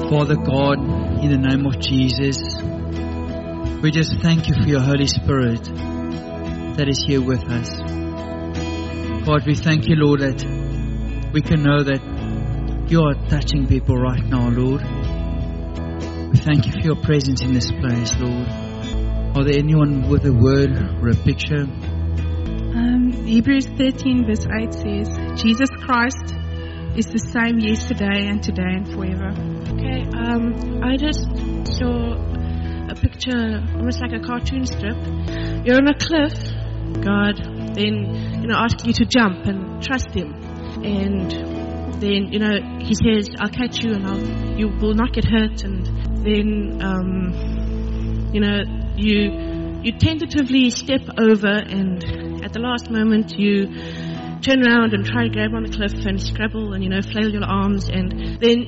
Father God, in the name of Jesus, we just thank you for your Holy Spirit that is here with us. God, we thank you, Lord, that we can know that you are touching people right now, Lord. We thank you for your presence in this place, Lord. Are there anyone with a word or a picture? Hebrews 13 verse 8 says, Jesus Christ is the same yesterday and today and forever. Okay, I just saw a picture, almost like a cartoon strip. You're on a cliff. God then, asks you to jump and trust Him. And then, He says, I'll catch you and you will not get hurt. And then, you tentatively step over, and at the last moment you turn around and try to grab on the cliff and scrabble and flail your arms, and then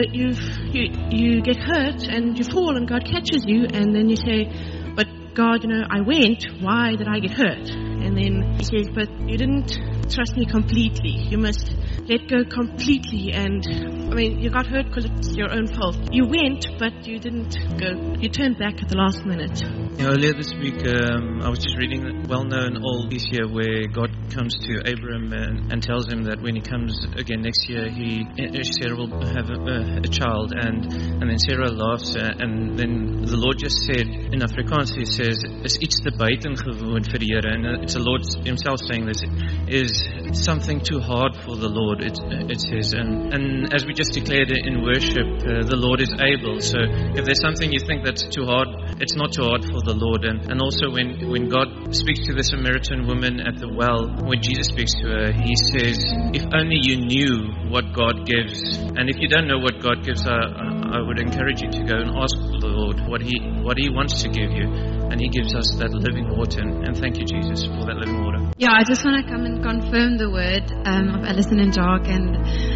you get hurt and you fall and God catches you, and then you say, but God, I went, why did I get hurt? And then He says, but you didn't trust me completely. You must let go completely. And you got hurt because it's your own fault. You went, but you didn't go. You turned back at the last minute. Earlier this week, I was just reading a well-known old piece here where God comes to Abram and tells him that when he comes again next year, Sarah will have a child. And then Sarah laughs, and then the Lord just said, in Afrikaans, He says, is iets te buiten gewoon vir die Here. And it's the Lord Himself saying this, is something too hard for the Lord, it says. And as we just declared in worship, the Lord is able. So if there's something you think that's too hard, it's not too hard for the Lord. And also when God speaks to the Samaritan woman at the well, when Jesus speaks to her, He says, if only you knew what God gives. And if you don't know what God gives, I would encourage you to go and ask the Lord what He wants to give you. And He gives us that living water. And thank you, Jesus, for that living water. Yeah, I just want to come and confirm the word of Alison and Jock. And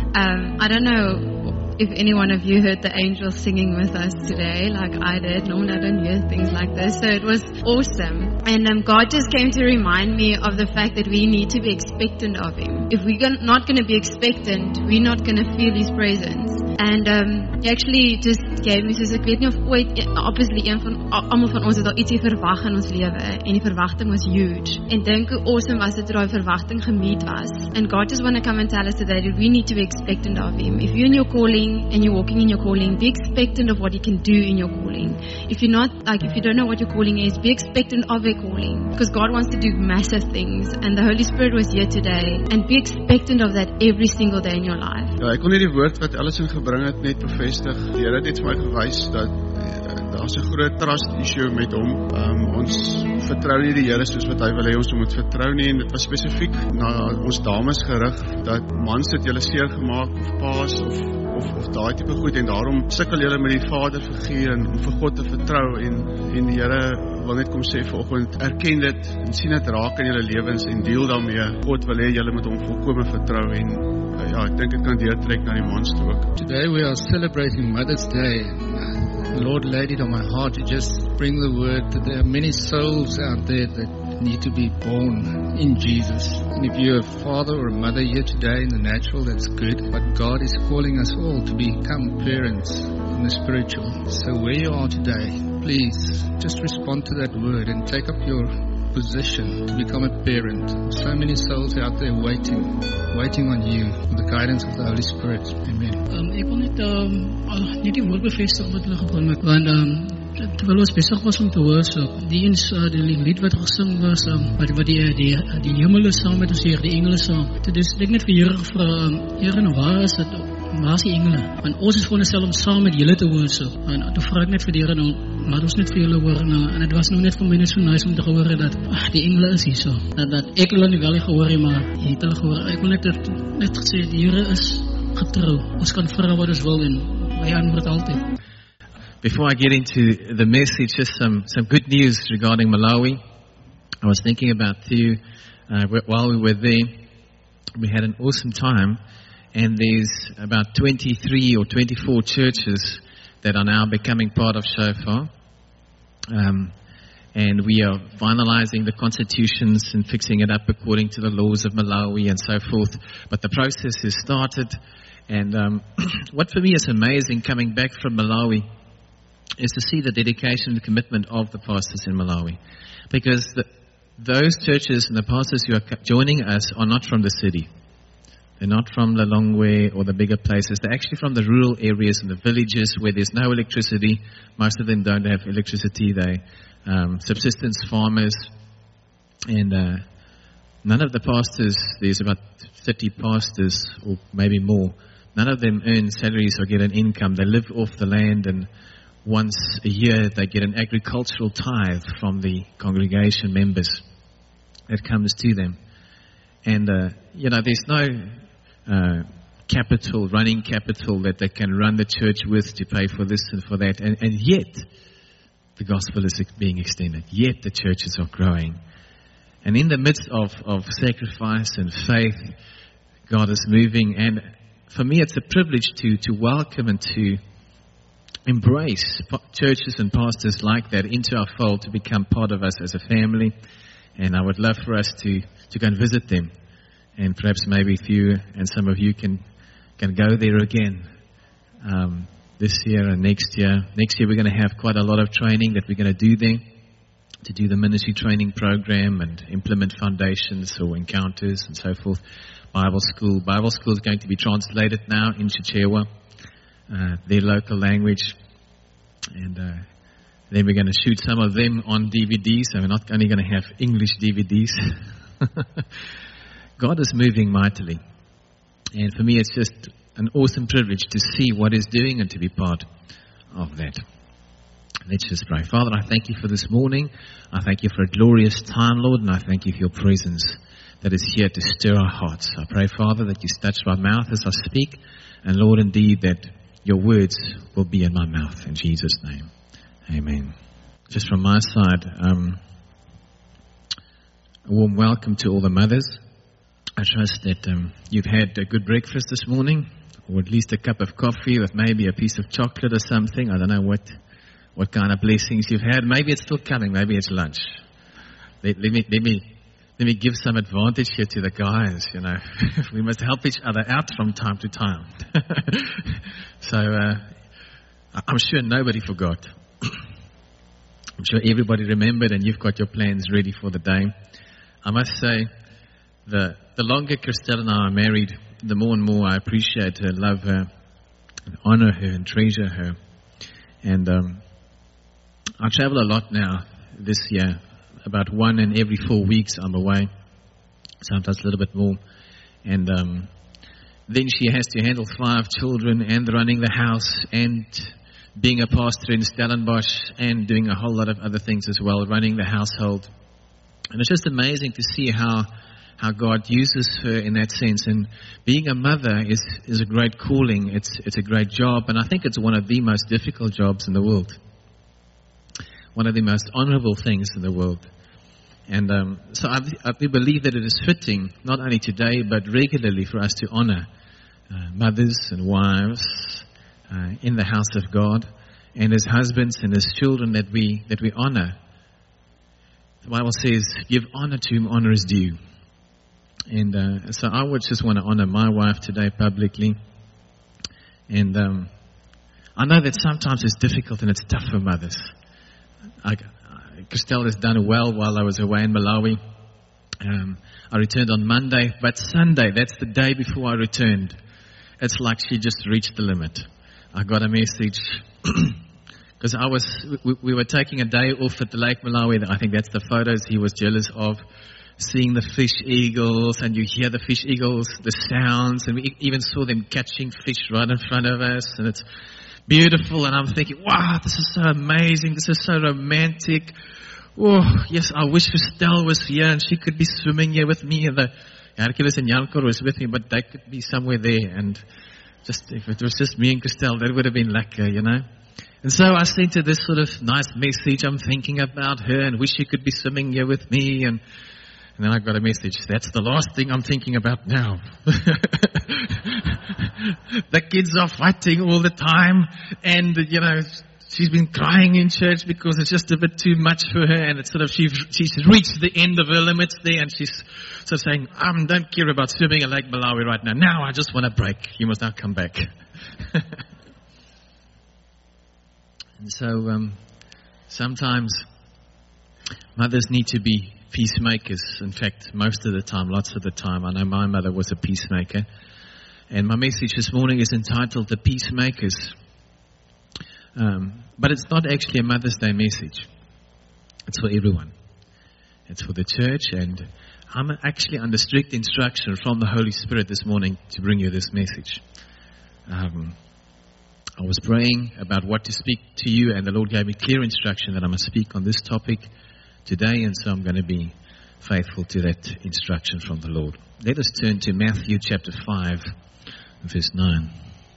I don't know if any one of you heard the angels singing with us today, like I did. Normally I don't hear things like this. So it was awesome. And God just came to remind me of the fact that we need to be expectant of Him. If we're not going to be expectant, we're not going to feel His presence. And He actually just gave me, soos ek weet nie of ooit, obviously almal van ons het al ietsie verwag in ons lewe, en die verwagting was huge. En dink hoe awesome was dit toe daai verwagting gemeet was. And God just want to come and tell us today that we need to be expectant of Him. If you're in your calling and you're walking in your calling, be expectant of what He can do in your calling. If you don't know what your calling is, be expectant of a calling, because God wants to do massive things, and the Holy Spirit was here today, and be expectant of that every single day in your life. Ja, ek kon nie die woord wat Alison gebring het net bevestig. Die Here het net vir my gewys dat daar's 'n groot trust issue met hom. Ons vertrou nie die Here soos wat hy wil hê ons moet vertrou nie, en dit was spesifiek na ons dames gerig, dat mans het julle seer gemaak of paas of daai tipe goed, en daarom sukkel julle met die vaderfiguur en om vir God te vertrou, en die Here wil net kom sê vanoggend, erken dit en sien dit raak in julle lewens en deel daarmee. God wil hê julle moet hom volkome vertrou, en ek dink dit kan deurtrek na die mans toe ook. Today we are celebrating Mother's Day. The Lord laid it on my heart to just bring the word that there are many souls out there that need to be born in Jesus. And if you're a father or a mother here today in the natural, that's good. But God is calling us all to become parents in the spiritual. So where you are today, please just respond to that word and take up your position to become a parent. So many souls out there waiting on you for the guidance of the Holy Spirit. Amen. Ek wil net die woord bevestig wat hulle gebring het, want terwyl ons besig was om te worship, die lied wat gesing was, wat die hemel is saam met ons hier, die engele saam. Dus ek net vir Here gevra, Here, waar is dit? Waar is die engele? Want ons is veronderstel om saam met julle te worship. En toe vra ek net vir die Here, laat ons net vir julle hoor, en het was nou net vir my net so nice om te gehoor dat die engele is hier so. Dat ek hulle nie wel nie gehoor nie, maar jy het hulle gehoor. Ek wil net gesê, die Here is getrou. Ons kan vra wat ons wil, en hy antwoord altyd. Before I get into the message, just some good news regarding Malawi. I was thinking about Theo while we were there. We had an awesome time, and there's about 23 or 24 churches that are now becoming part of Shofar. And we are finalizing the constitutions and fixing it up according to the laws of Malawi and so forth. But the process has started, And what for me is amazing coming back from Malawi is to see the dedication and commitment of the pastors in Malawi. Because those churches and the pastors who are joining us are not from the city. They're not from Lilongwe or the bigger places. They're actually from the rural areas and the villages where there's no electricity. Most of them don't have electricity. They subsistence farmers. And none of the pastors, there's about 30 pastors or maybe more, none of them earn salaries or get an income. They live off the land, and once a year they get an agricultural tithe from the congregation members that comes to them. And, there's no capital, running capital that they can run the church with to pay for this and for that. And yet, the gospel is being extended. Yet, the churches are growing. And in the midst of sacrifice and faith, God is moving. And for me, it's a privilege to welcome and to embrace churches and pastors like that into our fold, to become part of us as a family. And I would love for us to go and visit them. And perhaps maybe if you and some of you can go there again this year and next year. Next year we're going to have quite a lot of training that we're going to do there, to do the ministry training program and implement foundations or encounters and so forth. Bible school is going to be translated now in Chichewa, their local language. And then we're going to shoot some of them on DVDs. So we're not only going to have English DVDs. God is moving mightily. And for me, it's just an awesome privilege to see what He's doing and to be part of that. Let's just pray. Father, I thank You for this morning. I thank You for a glorious time, Lord, and I thank You for Your presence that is here to stir our hearts. I pray, Father, that You touch my mouth as I speak, and Lord, indeed, that Your words will be in my mouth. In Jesus' name, amen. Just from my side, a warm welcome to all the mothers. I trust that you've had a good breakfast this morning, or at least a cup of coffee with maybe a piece of chocolate or something. I don't know what kind of blessings you've had. Maybe it's still coming. Maybe it's lunch. Let me give some advantage here to the guys. We must help each other out from time to time. So I'm sure nobody forgot. I'm sure everybody remembered, and you've got your plans ready for the day. I must say, the longer Christelle and I are married, the more and more I appreciate her, love her, honor her, and treasure her. And I travel a lot now this year. About 1 in every 4 weeks I'm away, sometimes a little bit more. And then she has to handle 5 children and running the house and being a pastor in Stellenbosch and doing a whole lot of other things as well, running the household. And it's just amazing to see how God uses her in that sense. And being a mother is a great calling. It's a great job. And I think it's one of the most difficult jobs in the world. One of the most honorable things in the world. And so I believe that it is fitting, not only today, but regularly for us to honor mothers and wives in the house of God, and as husbands and as children that we honor. The Bible says, give honor to whom honor is due. And so I would just want to honor my wife today publicly. And I know that sometimes it's difficult and it's tough for mothers. Christelle has done well while I was away in Malawi. I returned on Monday, but Sunday, that's the day before I returned. It's like she just reached the limit. I got a message because we were taking a day off at the Lake Malawi. I think that's the photos he was jealous of. Seeing the fish eagles, and you hear the fish eagles, the sounds, and we even saw them catching fish right in front of us, and it's beautiful. And I'm thinking, wow, this is so amazing, this is so romantic. Oh, yes, I wish Christelle was here and she could be swimming here with me, and the Hercules and Jankor was with me, but they could be somewhere there. And just if it was just me and Christelle, that would have been lekker, And so I sent her this sort of nice message. I'm thinking about her and wish she could be swimming here with me. And then I got a message. That's the last thing I'm thinking about now. The kids are fighting all the time. And, she's been crying in church because it's just a bit too much for her, and it's sort of she's reached the end of her limits there, and she's sort of saying, don't care about swimming in Lake Malawi right now. Now I just want a break. You must now come back. And so sometimes mothers need to be peacemakers. In fact, most of the time, lots of the time. I know my mother was a peacemaker. And my message this morning is entitled The Peacemakers. But it's not actually a Mother's Day message. It's for everyone. It's for the church, and I'm actually under strict instruction from the Holy Spirit this morning to bring you this message. I was praying about what to speak to you, and the Lord gave me clear instruction that I must speak on this topic today, and so I'm going to be faithful to that instruction from the Lord. Let us turn to Matthew chapter 5, verse 9.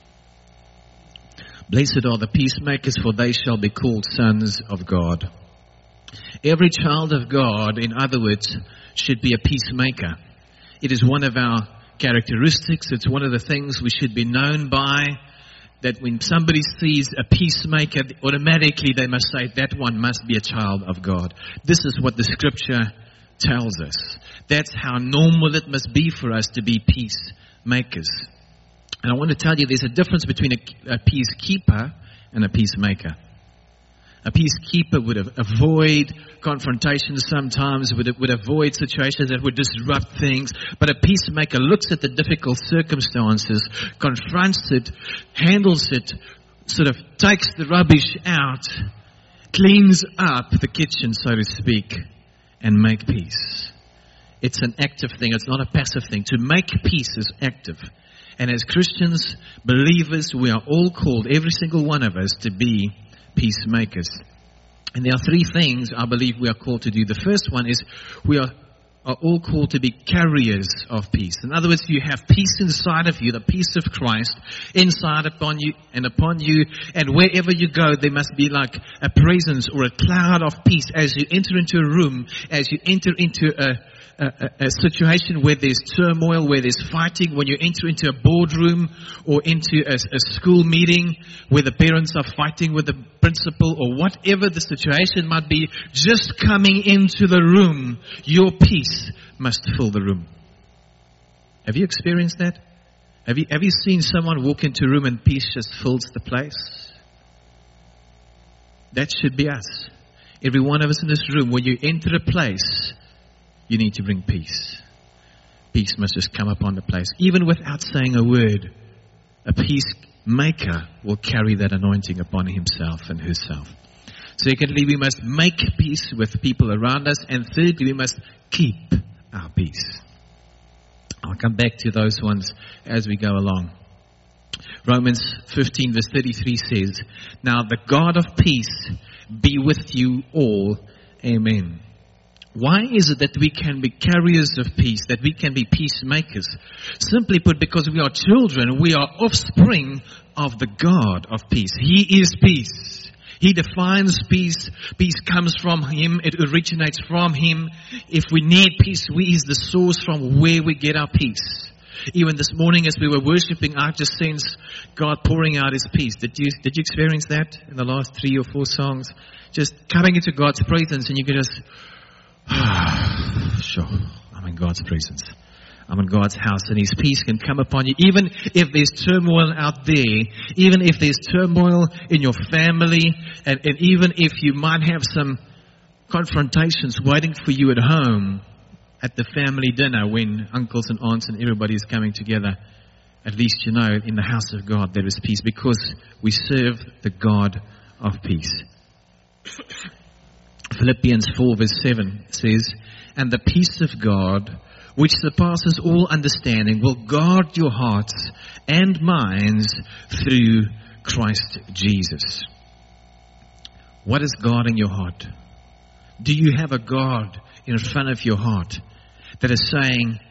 Blessed are the peacemakers, for they shall be called sons of God. Every child of God, in other words, should be a peacemaker. It is one of our characteristics. It's one of the things we should be known by, that when somebody sees a peacemaker, automatically they must say, that one must be a child of God. This is what the scripture tells us. That's how normal it must be for us to be peacemakers. And I want to tell you there's a difference between a peacekeeper and a peacemaker. A peacekeeper would avoid confrontations sometimes, would avoid situations that would disrupt things. But a peacemaker looks at the difficult circumstances, confronts it, handles it, sort of takes the rubbish out, cleans up the kitchen, so to speak, and make peace. It's an active thing. It's not a passive thing. To make peace is active. And as Christians, believers, we are all called, every single one of us, to be peacemakers. And there are three things I believe we are called to do. The first one is we are all called to be carriers of peace. In other words, you have peace inside of you, the peace of Christ inside upon you, and wherever you go, there must be like a presence or a cloud of peace as you enter into a room, as you enter into a situation where there's turmoil, where there's fighting, when you enter into a boardroom or into a school meeting where the parents are fighting with the principal, or whatever the situation might be, just coming into the room, your peace must fill the room. Have you experienced that? Have you seen someone walk into a room and peace just fills the place? That should be us. Every one of us in this room, when you enter a place, you need to bring peace. Peace must just come upon the place. Even without saying a word, a peacemaker will carry that anointing upon himself and herself. Secondly, we must make peace with people around us. And thirdly, we must keep our peace. I'll come back to those ones as we go along. Romans 15 verse 33 says, "Now the God of peace be with you all. Amen." Why is it that we can be carriers of peace, that we can be peacemakers? Simply put, because we are children, we are offspring of the God of peace. He is peace. He defines peace. Peace comes from Him. It originates from Him. If we need peace, He is the source from where we get our peace. Even this morning as we were worshiping, I just sensed God pouring out His peace. Did you experience that in the last 3 or 4 songs? Just coming into God's presence and you can just... sure, I'm in God's presence. I'm in God's house, and His peace can come upon you. Even if there's turmoil out there, even if there's turmoil in your family, and even if you might have some confrontations waiting for you at home, at the family dinner when uncles and aunts and everybody is coming together, at least you know in the house of God there is peace because we serve the God of peace. Philippians 4 verse 7 says, "And the peace of God, which surpasses all understanding, will guard your hearts and minds through Christ Jesus." What is guarding your heart? Do you have a guard in front of your heart that is saying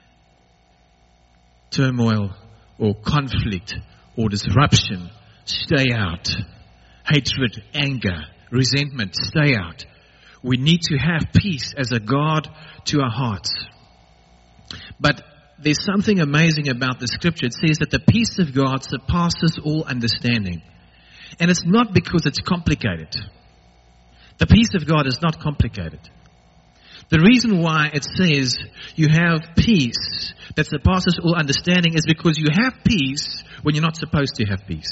turmoil or conflict or disruption, stay out. Hatred, anger, resentment, stay out. We need to have peace as a guard to our hearts. But there's something amazing about the scripture. It says that the peace of God surpasses all understanding. And it's not because it's complicated. The peace of God is not complicated. The reason why it says you have peace that surpasses all understanding is because you have peace when you're not supposed to have peace.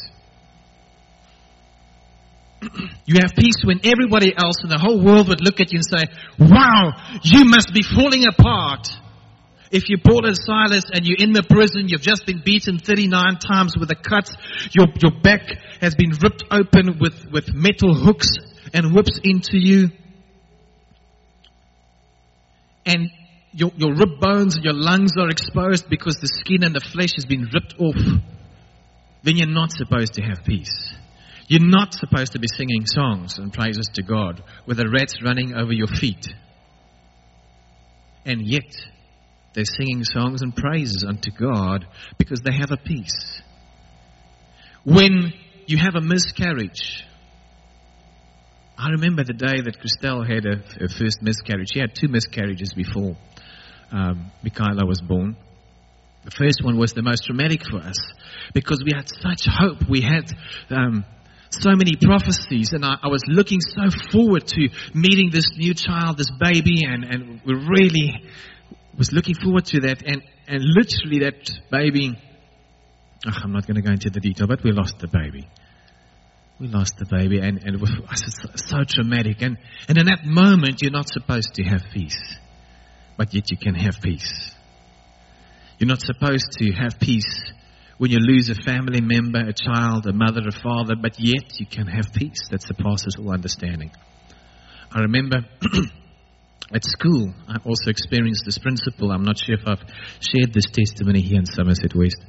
You have peace when everybody else in the whole world would look at you and say, wow, you must be falling apart. If you're Paul and Silas and you're in the prison, you've just been beaten 39 times with a cut, your back has been ripped open with metal hooks and whips into you. And your rib bones and your lungs are exposed because the skin and the flesh has been ripped off. Then you're not supposed to have peace. You're not supposed to be singing songs and praises to God with the rats running over your feet. And yet, they're singing songs and praises unto God because they have a peace. When you have a miscarriage, I remember the day that Christelle had her first miscarriage. She had 2 miscarriages before Michaela was born. The first one was the most traumatic for us because we had such hope. We had so many prophecies, and I was looking so forward to meeting this new child, this baby, and we really was looking forward to that. And literally that baby, I'm not going to go into the detail, but we lost the baby. We lost the baby, and it was so traumatic. And in that moment, you're not supposed to have peace, but yet you can have peace. You're not supposed to have peace when you lose a family member, a child, a mother, a father, but yet you can have peace that surpasses all understanding. I remember at school, I also experienced this principle. I'm not sure if I've shared this testimony here in Somerset West.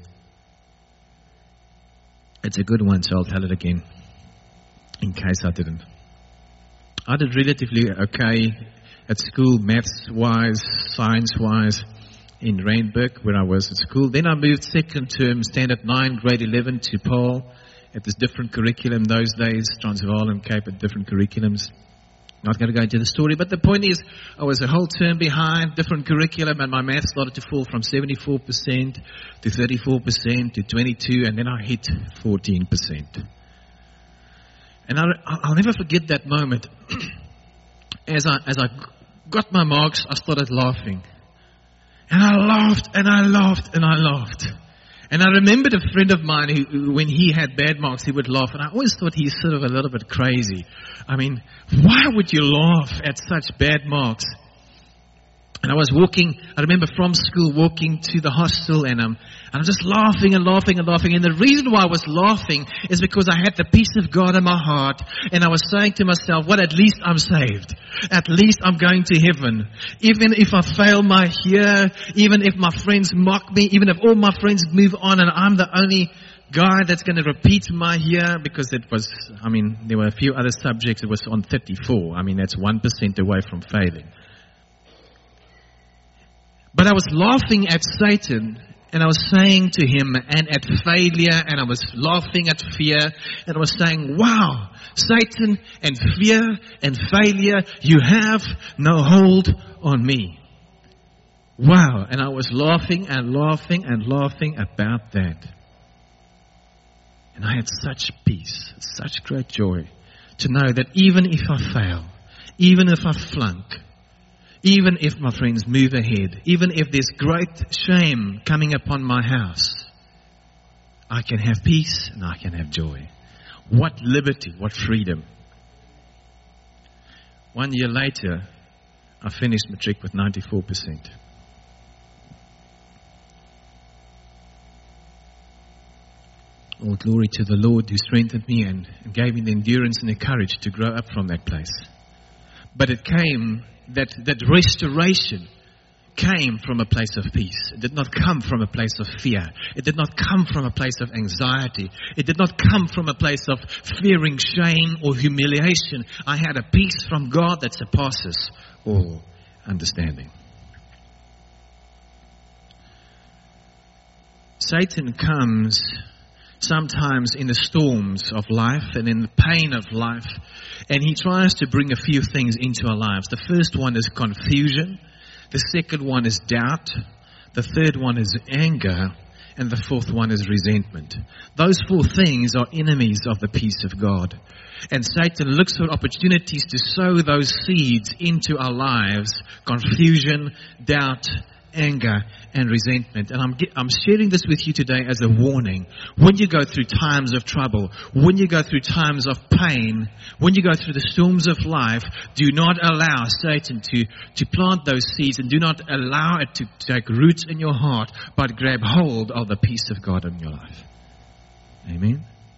It's a good one, so I'll tell it again, in case I didn't. I did relatively okay at school, maths-wise, science-wise, in Randburg, where I was at school. Then I moved second term, standard 9, grade 11, to Paul at this different curriculum. Those days, Transvaal and Cape had different curriculums. Not going to go into the story, but the point is, I was a whole term behind, different curriculum, and my math started to fall from 74% to 34% to 22%, and then I hit 14%. And I'll never forget that moment. As I got my marks, I started laughing. And I laughed, and I laughed, and I laughed. And I remembered a friend of mine who, when he had bad marks, he would laugh. And I always thought he's sort of a little bit crazy. I mean, why would you laugh at such bad marks? And I was walking, I remember from school, walking to the hostel, and I'm just laughing and laughing and laughing. And the reason why I was laughing is because I had the peace of God in my heart. And I was saying to myself, well, at least I'm saved. At least I'm going to heaven. Even if I fail my year, even if my friends mock me, even if all my friends move on and I'm the only guy that's going to repeat my year, because it was, there were a few other subjects. It was on 34. That's 1% away from failing. But I was laughing at Satan, and I was saying to him, and at failure, and I was laughing at fear, and I was saying, wow, Satan and fear and failure, you have no hold on me. Wow. And I was laughing and laughing and laughing about that. And I had such peace, such great joy to know that even if I fail, even if I flunk, even if my friends move ahead, even if there's great shame coming upon my house, I can have peace and I can have joy. What liberty, what freedom. 1 year later, I finished matric with 94%. All glory to the Lord who strengthened me and gave me the endurance and the courage to grow up from that place. But it came, that restoration came from a place of peace. It did not come from a place of fear. It did not come from a place of anxiety. It did not come from a place of fearing shame or humiliation. I had a peace from God that surpasses all understanding. Satan comes sometimes in the storms of life and in the pain of life, and he tries to bring a few things into our lives. The first one is confusion. The second one is doubt. The third one is anger. And the fourth one is resentment. Those four things are enemies of the peace of God. And Satan looks for opportunities to sow those seeds into our lives. Confusion, doubt, anger, and resentment. And I'm sharing this with you today as a warning. When you go through times of trouble, when you go through times of pain, when you go through the storms of life, do not allow Satan to plant those seeds, and do not allow it to take roots in your heart, but grab hold of the peace of God in your life. Amen.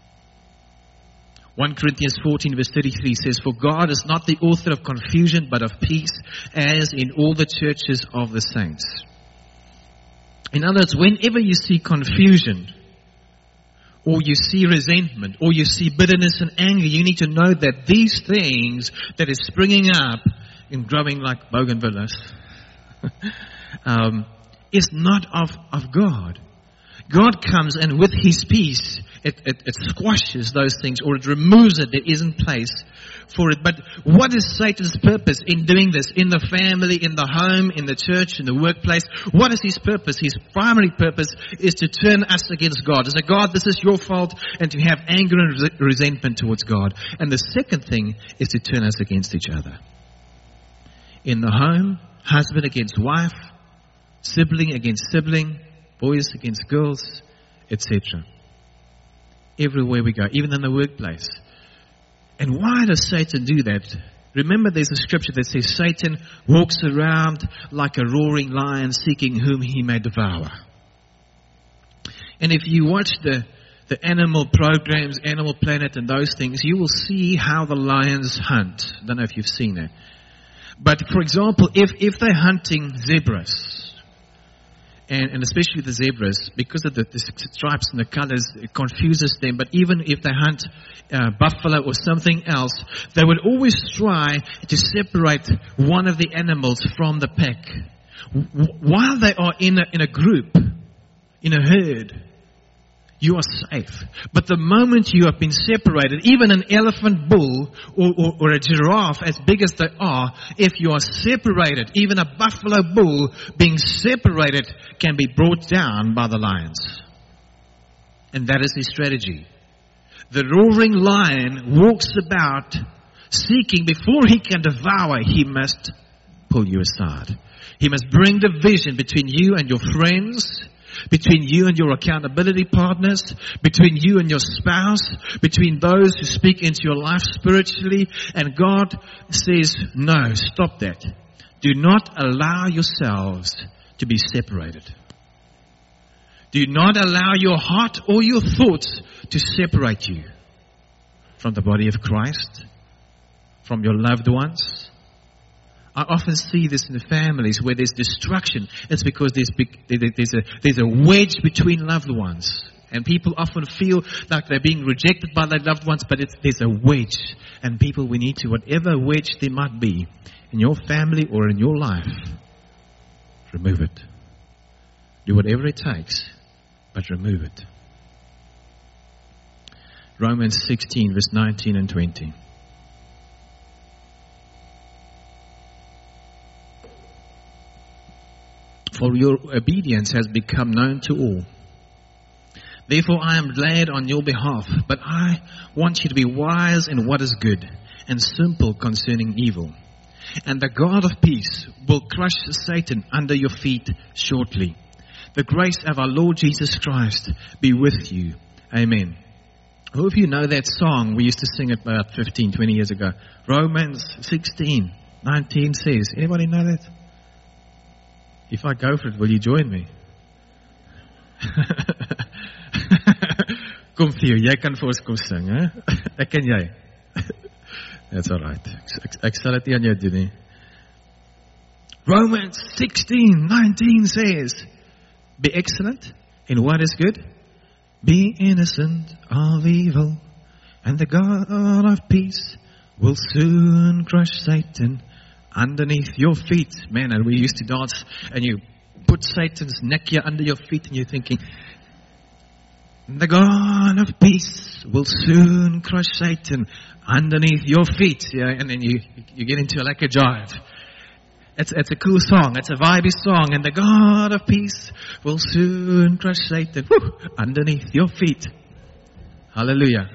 1 Corinthians 14 verse 33 says, "For God is not the author of confusion, but of peace, as in all the churches of the saints." In other words, whenever you see confusion, or you see resentment, or you see bitterness and anger, you need to know that these things that is springing up and growing like bougainvilleas is not of God. God comes, and with His peace, it squashes those things, or it removes it. There isn't place for it. But what is Satan's purpose in doing this? In the family, in the home, in the church, in the workplace? What is his purpose? His primary purpose is to turn us against God. To say, God, this is your fault, and to have anger and resentment towards God. And the second thing is to turn us against each other. In the home, husband against wife, sibling against sibling, boys against girls, etc. Everywhere we go, even in the workplace. And why does Satan do that? Remember, there's a scripture that says Satan walks around like a roaring lion, seeking whom he may devour. And if you watch the animal programs, Animal Planet and those things, you will see how the lions hunt. I don't know if you've seen it. But for example, if they're hunting zebras, and especially the zebras, because of the stripes and the colors, it confuses them. But even if they hunt buffalo or something else, they would always try to separate one of the animals from the pack. While they are in a group, in a herd, you are safe. But the moment you have been separated, even an elephant bull or a giraffe, as big as they are, if you are separated, even a buffalo bull being separated can be brought down by the lions. And that is his strategy. The roaring lion walks about seeking, before he can devour, he must pull you aside. He must bring division between you and your friends, between you and your accountability partners, between you and your spouse, between those who speak into your life spiritually. And God says, no, stop that. Do not allow yourselves to be separated. Do not allow your heart or your thoughts to separate you from the body of Christ, from your loved ones. I often see this in the families where there's destruction. It's because there's a wedge between loved ones. And people often feel like they're being rejected by their loved ones, but there's a wedge. And people, we need to, whatever wedge there might be in your family or in your life, remove it. Do whatever it takes, but remove it. Romans 16, verse 19 and 20. For your obedience has become known to all. Therefore I am glad on your behalf, but I want you to be wise in what is good and simple concerning evil. And the God of peace will crush Satan under your feet shortly. The grace of our Lord Jesus Christ be with you. Amen. Who of you know that song? We used to sing it about 15, 20 years ago. Romans 16, 19 says. Anybody know that? If I go for it, will you join me? Kom vir jou, jy kan vir ons kom sing, hè? Ek en jy. That's all right. Ek sal dit nie aan jou doen nie. Romans 16, 19 says, be excellent in what is good, be innocent of evil, and the God of peace will soon crush Satan underneath your feet. Man, and we used to dance, and you put Satan's neck here under your feet, and you're thinking, the God of peace will soon crush Satan underneath your feet. Yeah, and then you get into like a jive. It's a cool song. It's a vibey song. And the God of peace will soon crush Satan underneath your feet. Hallelujah.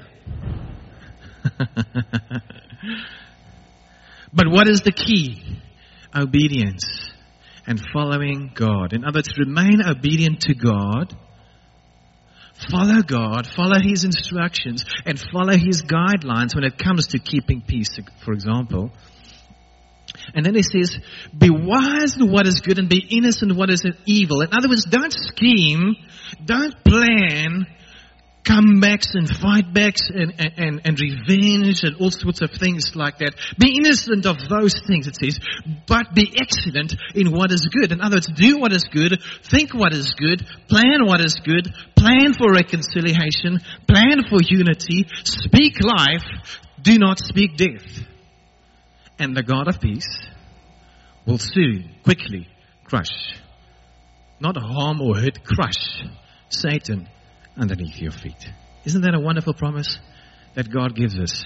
But what is the key? Obedience and following God. In other words, remain obedient to God. Follow God, follow His instructions, and follow His guidelines when it comes to keeping peace, for example. And then He says, be wise in what is good and be innocent in what is evil. In other words, don't scheme, don't plan comebacks and fightbacks and revenge and all sorts of things like that. Be innocent of those things, it says, but be excellent in what is good. In other words, do what is good, think what is good, plan what is good, plan for reconciliation, plan for unity, speak life, do not speak death. And the God of peace will soon, quickly crush, not harm or hurt, crush Satan underneath your feet. Isn't that a wonderful promise that God gives us?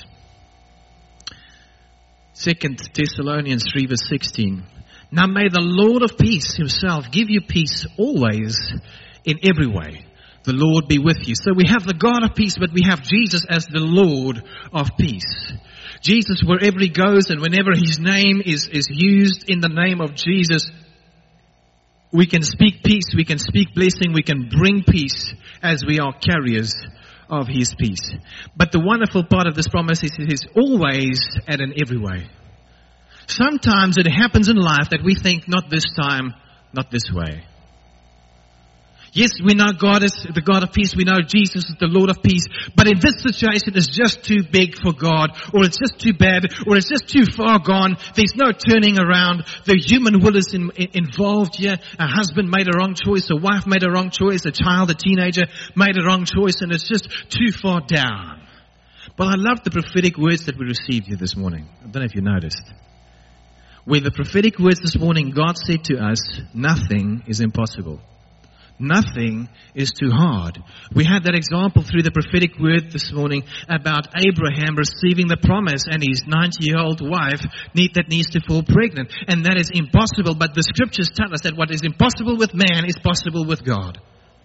2 Thessalonians 3 verse 16. Now may the Lord of peace Himself give you peace always in every way. The Lord be with you. So we have the God of peace, but we have Jesus as the Lord of peace. Jesus, wherever He goes and whenever His name is used in the name of Jesus, we can speak peace, we can speak blessing, we can bring peace as we are carriers of His peace. But the wonderful part of this promise is it is always and in every way. Sometimes it happens in life that we think, not this time, not this way. Yes, we know God is the God of peace. We know Jesus is the Lord of peace. But in this situation, it's just too big for God. Or it's just too bad. Or it's just too far gone. There's no turning around. The human will is involved here. A husband made a wrong choice. A wife made a wrong choice. A child, a teenager made a wrong choice. And it's just too far down. But I love the prophetic words that we received here this morning. I don't know if you noticed. With the prophetic words this morning, God said to us, nothing is impossible. Nothing is too hard. We had that example through the prophetic word this morning about Abraham receiving the promise and his 90-year-old wife that needs to fall pregnant. And that is impossible, but the scriptures tell us that what is impossible with man is possible with God.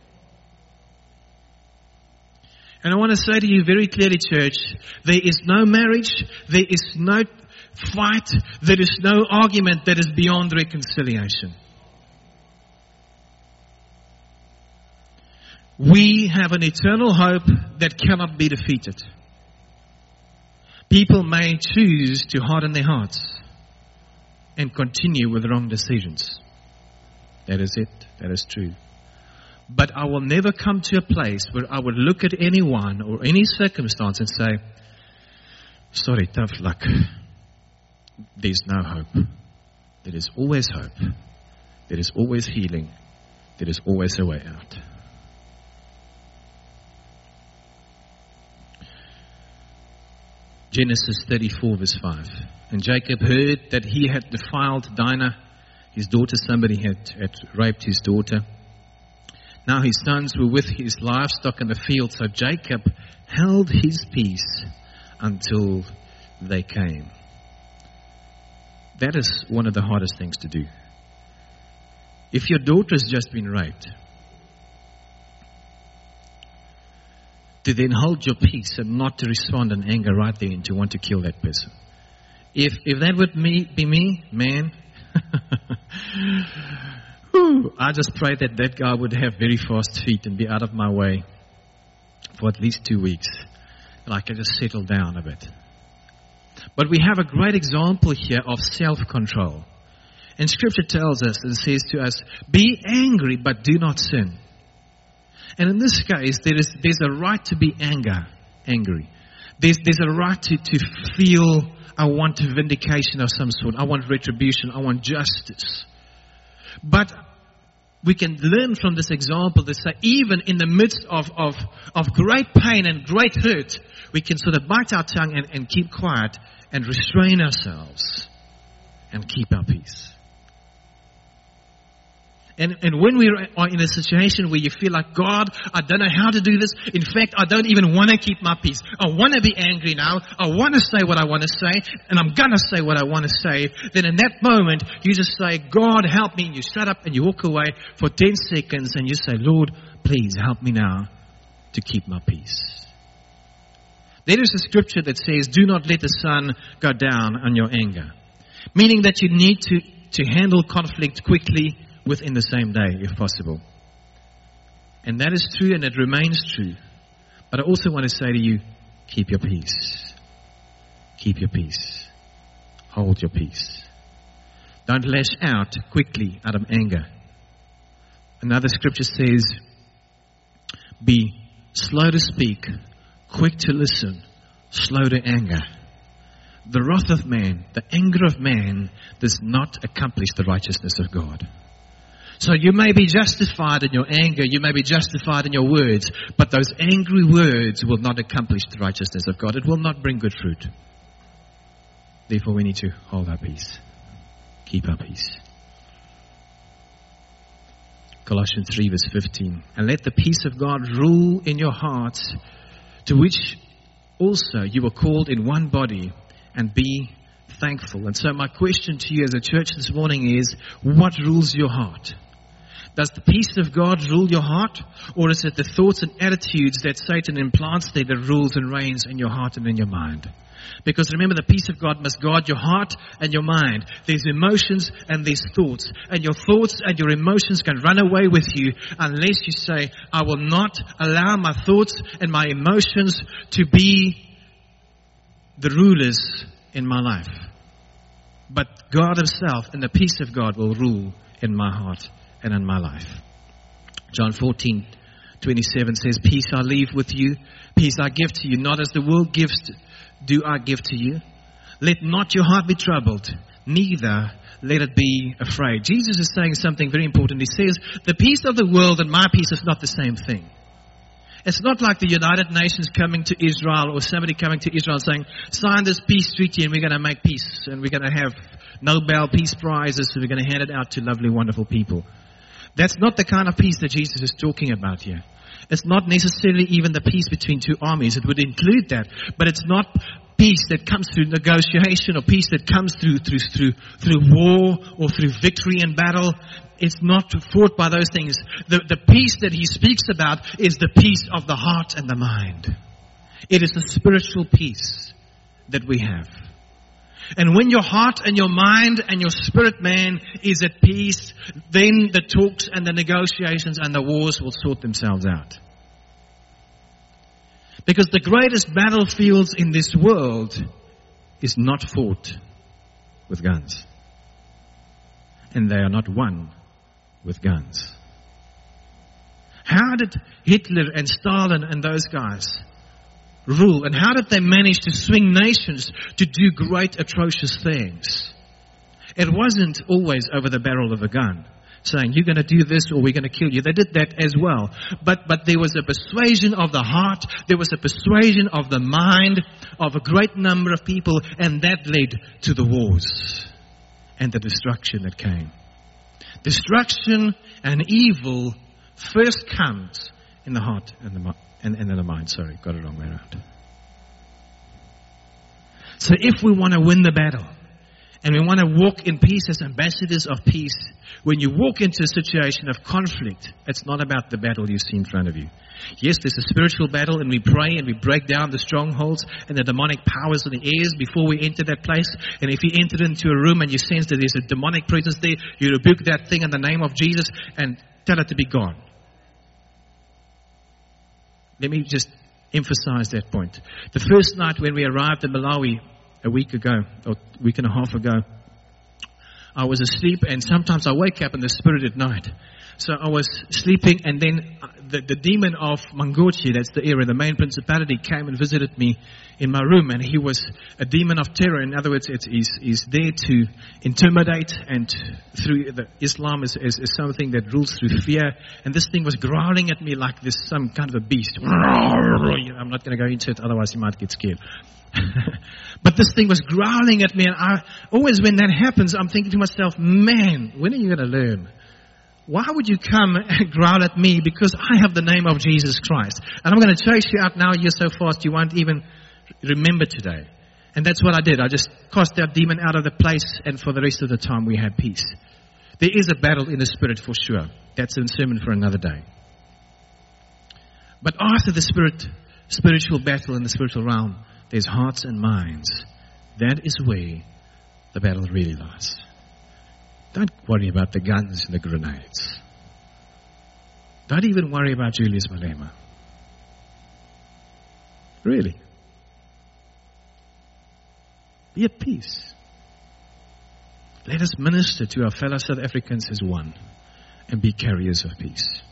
And I want to say to you very clearly, church, there is no marriage, there is no fight, there is no argument that is beyond reconciliation. We have an eternal hope that cannot be defeated. People may choose to harden their hearts and continue with wrong decisions. That is it. That is true. But I will never come to a place where I would look at anyone or any circumstance and say, sorry, tough luck. There's no hope. There is always hope. There is always healing. There is always a way out. Genesis 34 verse 5. And Jacob heard that he had defiled Dinah, his daughter. Somebody had raped his daughter. Now his sons were with his livestock in the field. So Jacob held his peace until they came. That is one of the hardest things to do. If your daughter has just been raped, to then hold your peace and not to respond in anger right there and to want to kill that person. If that would be me, man, I just pray that guy would have very fast feet and be out of my way for at least 2 weeks. And I can just settle down a bit. But we have a great example here of self-control. And Scripture tells us and says to us, be angry but do not sin. And in this case, there's a right to be angry. There's a right to feel I want vindication of some sort. I want retribution. I want justice. But we can learn from this example that say even in the midst of great pain and great hurt, we can sort of bite our tongue and keep quiet and restrain ourselves and keep our peace. And when we are in a situation where you feel like, God, I don't know how to do this. In fact, I don't even want to keep my peace. I want to be angry now. I want to say what I want to say. And I'm going to say what I want to say. Then in that moment, you just say, God, help me. And you shut up and you walk away for 10 seconds and you say, Lord, please help me now to keep my peace. There is a scripture that says, do not let the sun go down on your anger. Meaning that you need to handle conflict quickly within the same day, if possible. And that is true and it remains true. But I also want to say to you, keep your peace. Keep your peace. Hold your peace. Don't lash out quickly out of anger. Another scripture says, be slow to speak, quick to listen, slow to anger. The wrath of man, the anger of man, does not accomplish the righteousness of God. So you may be justified in your anger, you may be justified in your words, but those angry words will not accomplish the righteousness of God. It will not bring good fruit. Therefore, we need to hold our peace. Keep our peace. Colossians 3 verse 15. And let the peace of God rule in your hearts, to which also you were called in one body, and be thankful. And so my question to you as a church this morning is, what rules your heart? Does the peace of God rule your heart? Or is it the thoughts and attitudes that Satan implants there that rules and reigns in your heart and in your mind? Because remember, the peace of God must guard your heart and your mind. There's emotions and there's thoughts. And your thoughts and your emotions can run away with you unless you say, I will not allow my thoughts and my emotions to be the rulers in my life. But God Himself and the peace of God will rule in my heart and in my life. John 14:27 says, peace I leave with you, peace I give to you, not as the world gives, do I give to you. Let not your heart be troubled, neither let it be afraid. Jesus is saying something very important. He says, the peace of the world and my peace is not the same thing. It's not like the United Nations coming to Israel or somebody coming to Israel saying, sign this peace treaty and we're going to make peace and we're going to have Nobel Peace Prizes and we're going to hand it out to lovely, wonderful people. That's not the kind of peace that Jesus is talking about here. It's not necessarily even the peace between two armies. It would include that. But it's not peace that comes through negotiation or peace that comes through war or through victory in battle. It's not fought by those things. The peace that he speaks about is the peace of the heart and the mind. It is the spiritual peace that we have. And when your heart and your mind and your spirit man is at peace, then the talks and the negotiations and the wars will sort themselves out. Because the greatest battlefields in this world is not fought with guns. And they are not won with guns. How did Hitler and Stalin and those guys rule? And how did they manage to swing nations to do great, atrocious things? It wasn't always over the barrel of a gun, saying, you're going to do this or we're going to kill you. They did that as well. But there was a persuasion of the heart, there was a persuasion of the mind of a great number of people, and that led to the wars and the destruction that came. Destruction and evil first comes in the heart and in the mind. Sorry, got it wrong way around. So if we want to win the battle, and we want to walk in peace as ambassadors of peace, when you walk into a situation of conflict, it's not about the battle you see in front of you. Yes, there's a spiritual battle, and we pray and we break down the strongholds and the demonic powers in the airs before we enter that place. And if you enter into a room and you sense that there's a demonic presence there, you rebuke that thing in the name of Jesus and tell it to be gone. Let me just emphasize that point. The first night when we arrived in Malawi a week ago, or a week and a half ago, I was asleep, and sometimes I wake up in the spirit at night. So I was sleeping, and then the demon of Mangochi, that's the area, the main principality, came and visited me in my room, and he was a demon of terror. In other words, he's there to intimidate, and through Islam is something that rules through fear. And this thing was growling at me like this, some kind of a beast. I'm not going to go into it, otherwise you might get scared. But this thing was growling at me, and always when that happens, I'm thinking to myself, man, when are you going to learn Why would you come and growl at me because I have the name of Jesus Christ? And I'm going to chase you out now. You're so fast you won't even remember today. And that's what I did. I just cast that demon out of the place, and for the rest of the time we had peace. There is a battle in the spirit for sure. That's a sermon for another day. But after the spiritual battle in the spiritual realm, there's hearts and minds. That is where the battle really lies. Don't worry about the guns and the grenades. Don't even worry about Julius Malema. Really. Be at peace. Let us minister to our fellow South Africans as one and be carriers of peace.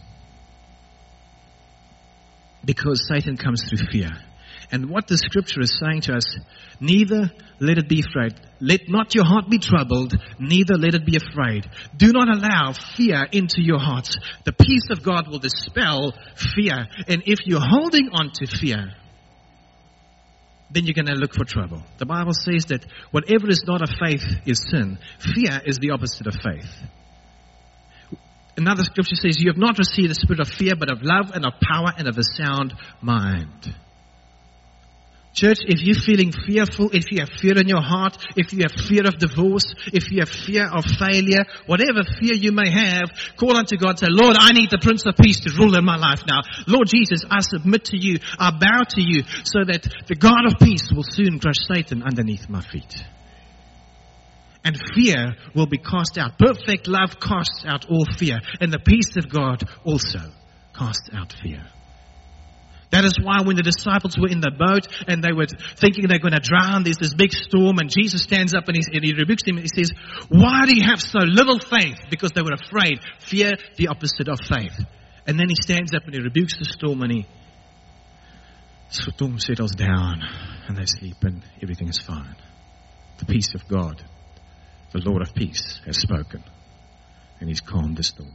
Because Satan comes through fear. And what the scripture is saying to us, neither let it be afraid. Let not your heart be troubled, neither let it be afraid. Do not allow fear into your hearts. The peace of God will dispel fear. And if you're holding on to fear, then you're going to look for trouble. The Bible says that whatever is not of faith is sin. Fear is the opposite of faith. Another scripture says, you have not received the spirit of fear, but of love and of power and of a sound mind. Church, if you're feeling fearful, if you have fear in your heart, if you have fear of divorce, if you have fear of failure, whatever fear you may have, call unto God and say, Lord, I need the Prince of Peace to rule in my life now. Lord Jesus, I submit to you, I bow to you, so that the God of peace will soon crush Satan underneath my feet. And fear will be cast out. Perfect love casts out all fear. And the peace of God also casts out fear. That is why when the disciples were in the boat and they were thinking they're going to drown, there's this big storm, and Jesus stands up and he rebukes them and he says, why do you have so little faith? Because they were afraid. Fear, the opposite of faith. And then he stands up and he rebukes the storm, and the storm settles down and they sleep and everything is fine. The peace of God, the Lord of peace, has spoken, and he's calmed the storm.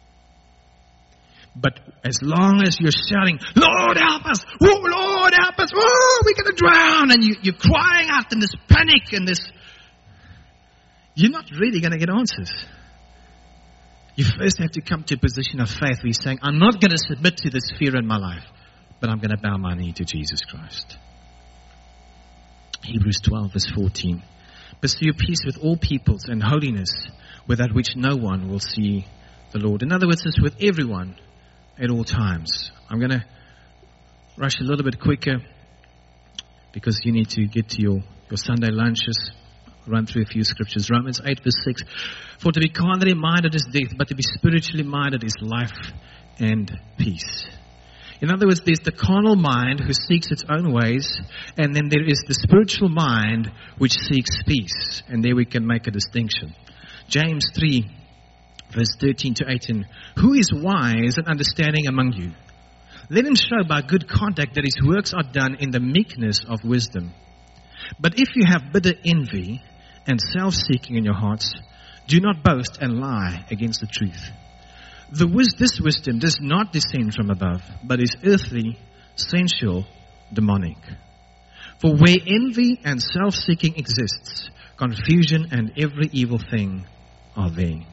But as long as you're shouting, Lord help us, oh Lord help us, oh we're going to drown, and you're crying out in this panic and this, you're not really going to get answers. You first have to come to a position of faith where you're saying, I'm not going to submit to this fear in my life, but I'm going to bow my knee to Jesus Christ. Hebrews 12 verse 14. Pursue peace with all peoples and holiness, without which no one will see the Lord. In other words, it's with everyone at all times. I'm going to rush a little bit quicker because you need to get to your Sunday lunches. Run through a few scriptures. Romans 8 verse 6. For to be carnally minded is death, but to be spiritually minded is life and peace. In other words, there's the carnal mind who seeks its own ways, and then there is the spiritual mind which seeks peace. And there we can make a distinction. James 3 verse 13 to 18. Who is wise and understanding among you? Let him show by good conduct that his works are done in the meekness of wisdom. But if you have bitter envy and self-seeking in your hearts, do not boast and lie against the truth. This wisdom does not descend from above, but is earthly, sensual, demonic. For where envy and self-seeking exists, confusion and every evil thing are there.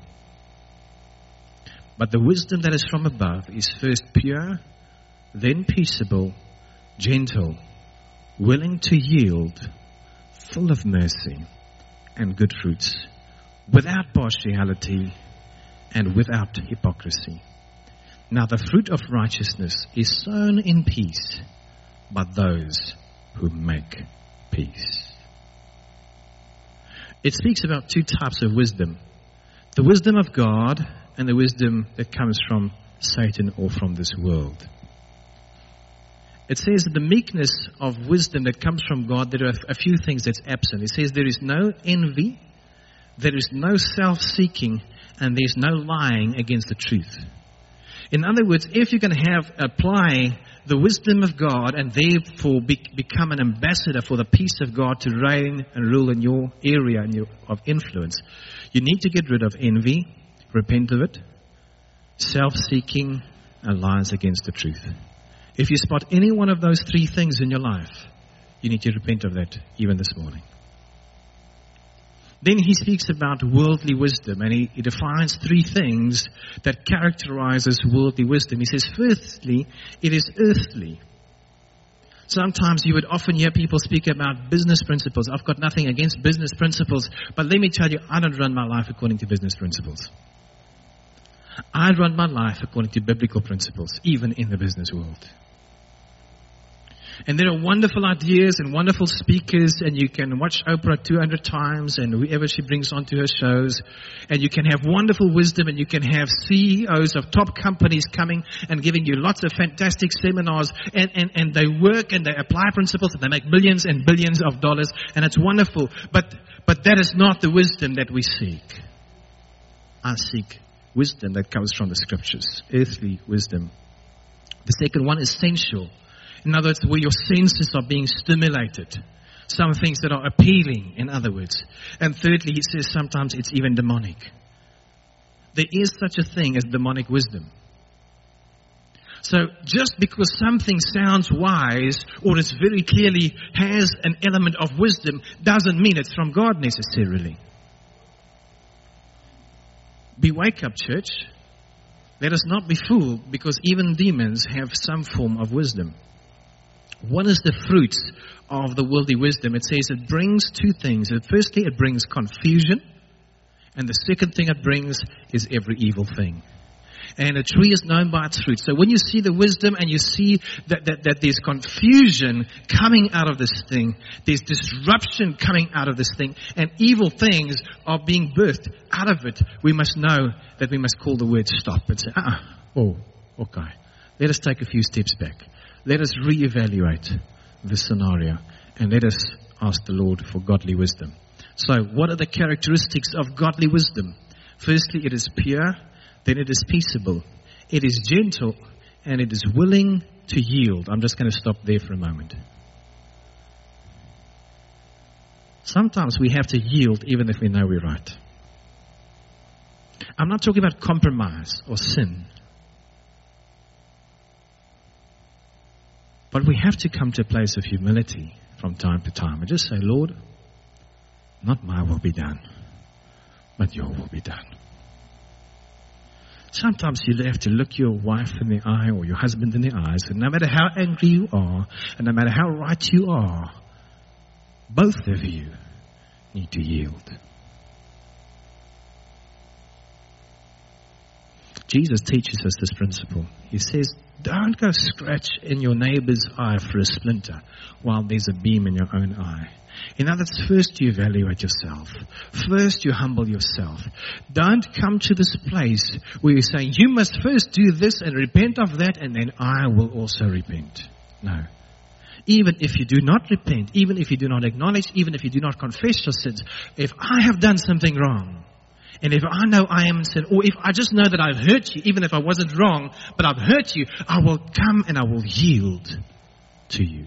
But the wisdom that is from above is first pure, then peaceable, gentle, willing to yield, full of mercy and good fruits, without partiality and without hypocrisy. Now the fruit of righteousness is sown in peace by those who make peace. It speaks about two types of wisdom. The wisdom of God and the wisdom that comes from Satan or from this world. It says that the meekness of wisdom that comes from God, there are a few things that's absent. It says there is no envy, there is no self-seeking, and there's no lying against the truth. In other words, if you can apply the wisdom of God and therefore become an ambassador for the peace of God to reign and rule in your area of influence, you need to get rid of envy, repent of it, self-seeking, and lies against the truth. If you spot any one of those three things in your life, you need to repent of that even this morning. Then he speaks about worldly wisdom, and he defines 3 things that characterizes worldly wisdom. He says, firstly, it is earthly. Sometimes you would often hear people speak about business principles. I've got nothing against business principles, but let me tell you, I don't run my life according to business principles. I run my life according to biblical principles, even in the business world. And there are wonderful ideas and wonderful speakers, and you can watch Oprah 200 times and whoever she brings onto her shows. And you can have wonderful wisdom, and you can have CEOs of top companies coming and giving you lots of fantastic seminars. And they work and they apply principles and they make millions and billions of dollars. And it's wonderful. But that is not the wisdom that we seek. I seek wisdom that comes from the scriptures. Earthly wisdom. The second one is sensual. In other words, where your senses are being stimulated. Some things that are appealing, in other words. And thirdly, he says sometimes it's even demonic. There is such a thing as demonic wisdom. So just because something sounds wise, or it very clearly has an element of wisdom, doesn't mean it's from God necessarily. Wake up, church. Let us not be fooled, because even demons have some form of wisdom. What is the fruits of the worldly wisdom? It says it brings 2 things. Firstly, it brings confusion. And the second thing it brings is every evil thing. And a tree is known by its fruit. So when you see the wisdom and you see that there's confusion coming out of this thing, there's disruption coming out of this thing, and evil things are being birthed out of it, we must know that we must call the word stop and say, okay. Let us take a few steps back. Let us reevaluate the scenario, and let us ask the Lord for godly wisdom. So what are the characteristics of godly wisdom? Firstly, it is pure, then it is peaceable, it is gentle, and it is willing to yield. I'm just going to stop there for a moment. Sometimes we have to yield even if we know we're right. I'm not talking about compromise or sin. But we have to come to a place of humility from time to time and just say, Lord, not my will be done, but your will be done. Sometimes you have to look your wife in the eye or your husband in the eyes, and no matter how angry you are, and no matter how right you are, both of you need to yield. Jesus teaches us this principle. He says, don't go scratch in your neighbor's eye for a splinter while there's a beam in your own eye. In other words, first you evaluate yourself. First you humble yourself. Don't come to this place where you're saying, you must first do this and repent of that, and then I will also repent. No. Even if you do not repent, even if you do not acknowledge, even if you do not confess your sins, if I have done something wrong, and if I know I am in sin, or if I just know that I've hurt you, even if I wasn't wrong, but I've hurt you, I will come and I will yield to you.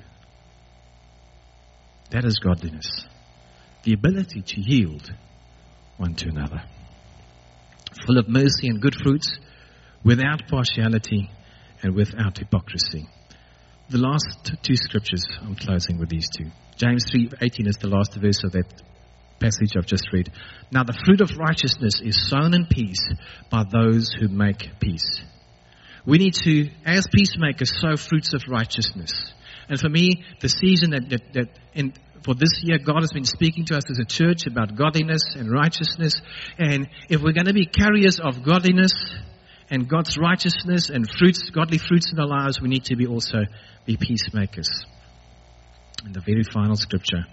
That is godliness. The ability to yield one to another. Full of mercy and good fruits, without partiality and without hypocrisy. The last 2 scriptures, I'm closing with these 2. James 3:18 is the last verse of that passage I've just read. Now the fruit of righteousness is sown in peace by those who make peace. We need to, as peacemakers, sow fruits of righteousness. And for me, the season for this year, God has been speaking to us as a church about godliness and righteousness. And if we're going to be carriers of godliness and God's righteousness and fruits, godly fruits in our lives, we need to also be peacemakers. And the very final scripture,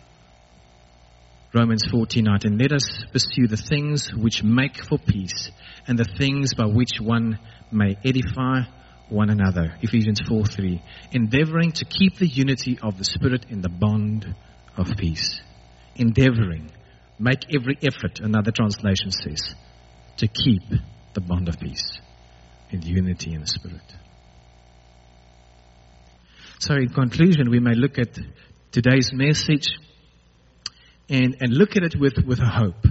Romans 14:19, let us pursue the things which make for peace and the things by which one may edify one another. Ephesians 4:3, endeavoring to keep the unity of the Spirit in the bond of peace. Endeavoring, make every effort, another translation says, to keep the bond of peace in the unity in the Spirit. So in conclusion, we may look at today's message and look at it with a hope.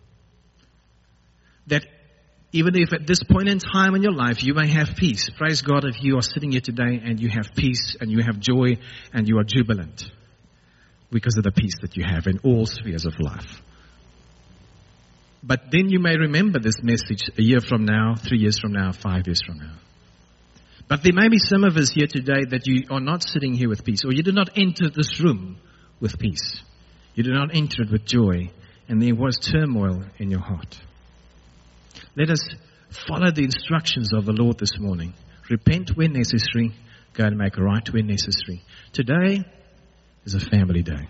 That even if at this point in time in your life you may have peace, praise God if you are sitting here today and you have peace and you have joy and you are jubilant because of the peace that you have in all spheres of life. But then you may remember this message a year from now, 3 years from now, 5 years from now. But there may be some of us here today that you are not sitting here with peace, or you did not enter this room with peace. You did not enter it with joy, and there was turmoil in your heart. Let us follow the instructions of the Lord this morning. Repent when necessary. Go and make right when necessary. Today is a family day.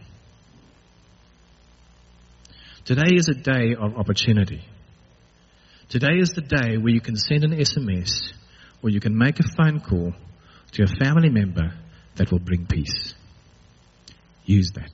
Today is a day of opportunity. Today is the day where you can send an SMS or you can make a phone call to a family member that will bring peace. Use that.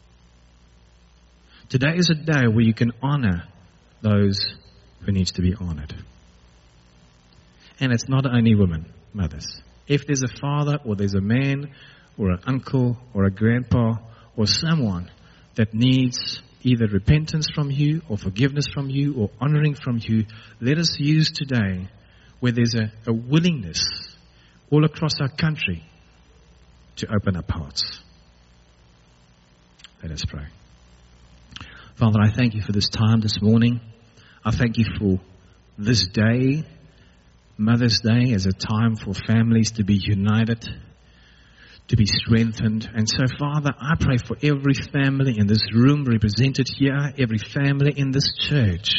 Today is a day where you can honor those who need to be honored. And it's not only women, mothers. If there's a father or there's a man or an uncle or a grandpa or someone that needs either repentance from you or forgiveness from you or honoring from you, let us use today where there's a willingness all across our country to open up hearts. Let us pray. Father, I thank you for this time this morning. I thank you for this day, Mother's Day, as a time for families to be united, to be strengthened. And so, Father, I pray for every family in this room represented here, every family in this church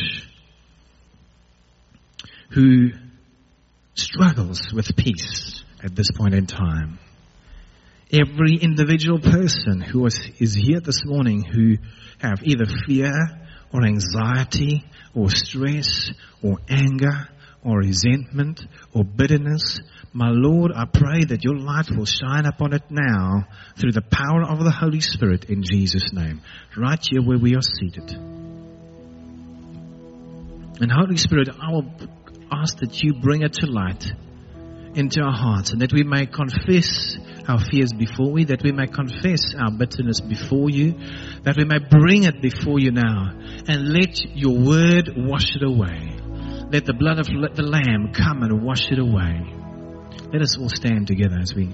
who struggles with peace at this point in time. Every individual person who is here this morning who have either fear or anxiety or stress or anger or resentment or bitterness, my Lord, I pray that your light will shine upon it now through the power of the Holy Spirit in Jesus' name, right here where we are seated. And Holy Spirit, I will ask that you bring it to light into our hearts, and that we may confess our fears before you, that we may confess our bitterness before you, that we may bring it before you now, and let your word wash it away. Let the blood of the Lamb come and wash it away. Let us all stand together as we...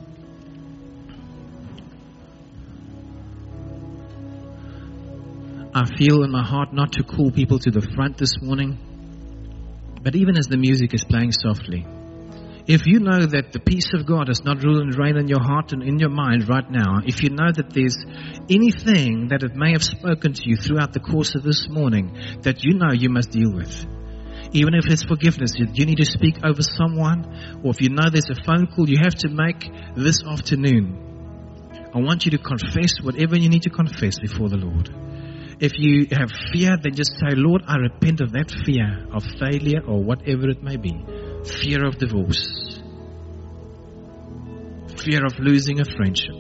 I feel in my heart not to call people to the front this morning, but even as the music is playing softly, if you know that the peace of God does not rule and reign in your heart and in your mind right now, if you know that there's anything that it may have spoken to you throughout the course of this morning that you know you must deal with, even if it's forgiveness, you need to speak over someone, or if you know there's a phone call you have to make this afternoon, I want you to confess whatever you need to confess before the Lord. If you have fear, then just say, Lord, I repent of that fear of failure or whatever it may be. Fear of divorce. Fear of losing a friendship.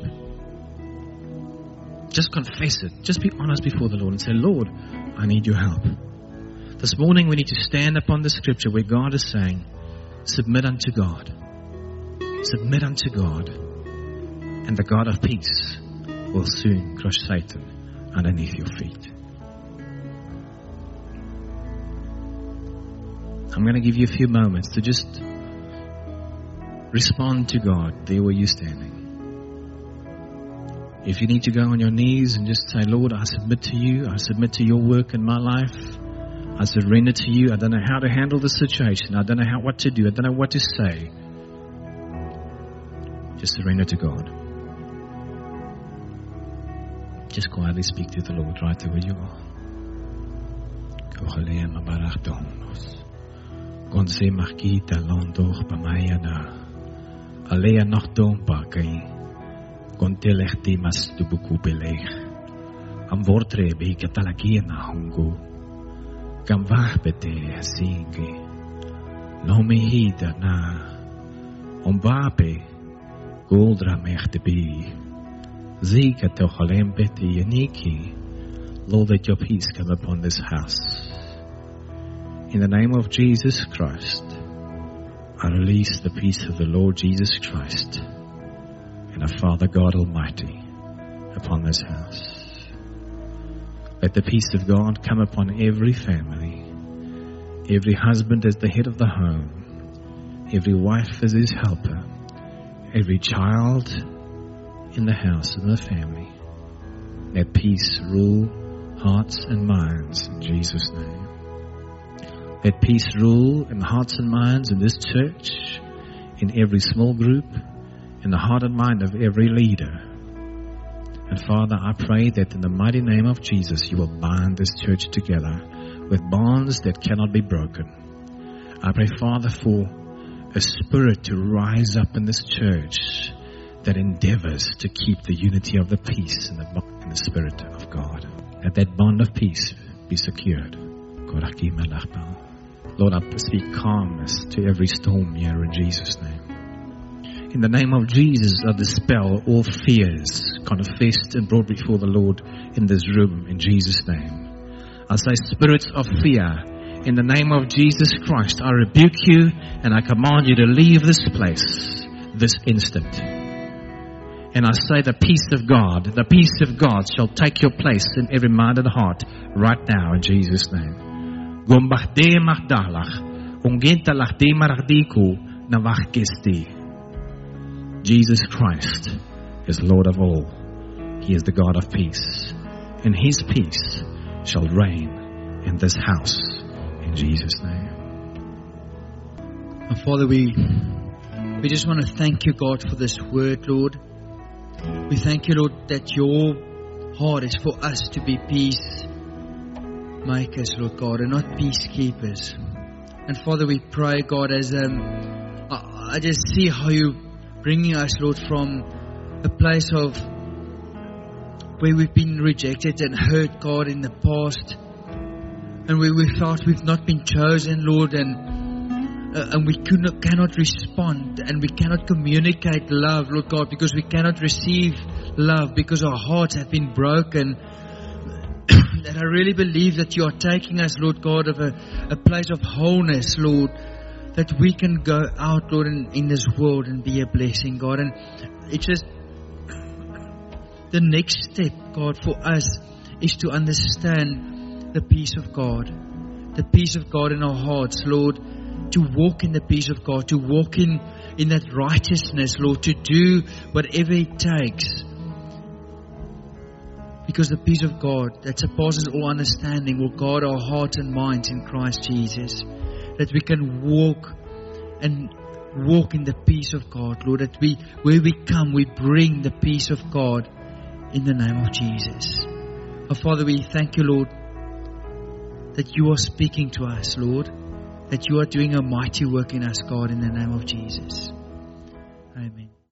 Just confess it. Just be honest before the Lord and say, Lord, I need your help. This morning we need to stand upon the scripture where God is saying, submit unto God. Submit unto God. And the God of peace will soon crush Satan underneath your feet. I'm going to give you a few moments to just respond to God there where you're standing. If you need to go on your knees and just say, Lord, I submit to you. I submit to your work in my life. I surrender to you. I don't know how to handle the situation. I don't know what to do. I don't know what to say. Just surrender to God. Just quietly speak to the Lord right there where you are. Gonse makita londo pamayana. Alea nocton pakai. Gontelechti mas tubuku belech. Am vortre be katalakia na hongo. Kam vahpete asinge. No me hida na. Ombape. Goldra mechte be. Zika tochalem beti yaniki. Lord, let your peace come upon this house. In the name of Jesus Christ, I release the peace of the Lord Jesus Christ and of Father God Almighty upon this house. Let the peace of God come upon every family, every husband as the head of the home, every wife as his helper, every child in the house and the family. Let peace rule hearts and minds in Jesus' name. Let peace rule in the hearts and minds in this church, in every small group, in the heart and mind of every leader. And Father, I pray that in the mighty name of Jesus, you will bind this church together with bonds that cannot be broken. I pray, Father, for a spirit to rise up in this church that endeavors to keep the unity of the peace in the Spirit of God. Let that bond of peace be secured. Lord, I speak calmness to every storm here in Jesus' name. In the name of Jesus, I dispel all fears confessed and brought before the Lord in this room in Jesus' name. I say, spirits of fear, in the name of Jesus Christ, I rebuke you and I command you to leave this place this instant. And I say the peace of God shall take your place in every mind and heart right now in Jesus' name. Jesus Christ is Lord of all. He is the God of peace. And His peace shall reign in this house in Jesus' name. And Father, we just want to thank you, God, for this word, Lord. We thank you, Lord, that your heart is for us to be peacemakers, Lord God, and not peacekeepers. And Father, we pray, God, as I just see how you bringing us, Lord, from a place of where we've been rejected and hurt, God, in the past, and where we felt we've not been chosen, Lord, and we cannot respond, and we cannot communicate love, Lord God, because we cannot receive love, because our hearts have been broken. That I really believe that you are taking us, Lord God, of a place of wholeness, Lord, that we can go out, Lord, in this world and be a blessing, God. And it's just the next step, God, for us is to understand the peace of God. The peace of God in our hearts, Lord, to walk in the peace of God, to walk in that righteousness, Lord, to do whatever it takes. Because the peace of God that surpasses all understanding will guard our hearts and minds in Christ Jesus. That we can walk in the peace of God, Lord. That where we come, we bring the peace of God in the name of Jesus. Our Father, we thank you, Lord, that you are speaking to us, Lord. That you are doing a mighty work in us, God, in the name of Jesus. Amen.